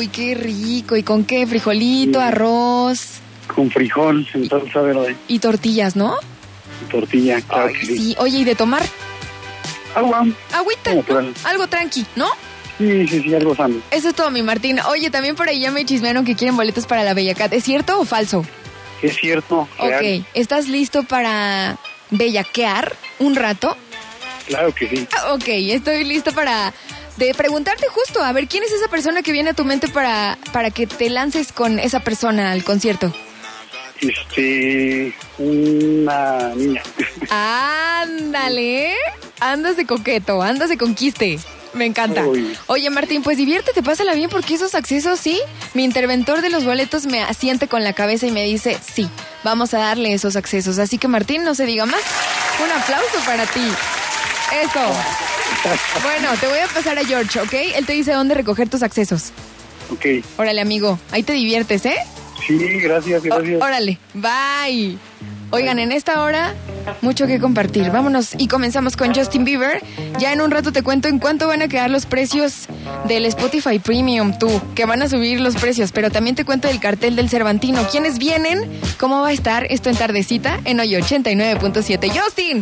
Uy, qué rico. ¿Y con qué? ¿Frijolito, arroz? Con frijol en salsa verde. Y tortillas, ¿no? Y tortilla, claro. Ay, sí. Oye, ¿y de tomar? Agua. Agüita, ¿no? Algo tranqui, ¿no? Sí, algo sano. Eso es todo, mi Martín. Oye, también por ahí ya me chismearon que quieren boletos para la Bella Cat. ¿Es cierto o falso? Es cierto, real. Ok, ¿estás listo para bellaquear un rato? Claro que sí. Ok, estoy listo de preguntarte justo, a ver, ¿quién es esa persona que viene a tu mente para que te lances con esa persona al concierto? Una niña. Ándale, andas de coqueto, andas de conquiste. Me encanta. Uy. Oye, Martín, pues diviértete, pásala bien, porque esos accesos, sí. Mi interventor de los boletos me asiente con la cabeza y me dice, sí, vamos a darle esos accesos. Así que, Martín, no se diga más. Un aplauso para ti. Eso. Bueno, te voy a pasar a George, ¿ok? Él te dice dónde recoger tus accesos. Ok. Órale, amigo, ahí te diviertes, ¿eh? Sí, gracias. Órale, bye. Oigan, en esta hora, mucho que compartir. Vámonos y comenzamos con Justin Bieber. Ya en un rato te cuento en cuánto van a quedar los precios del Spotify Premium, que van a subir los precios. Pero también te cuento del cartel del Cervantino. ¿Quiénes vienen? ¿Cómo va a estar esto en tardecita? En hoy 89.7. ¡Justin!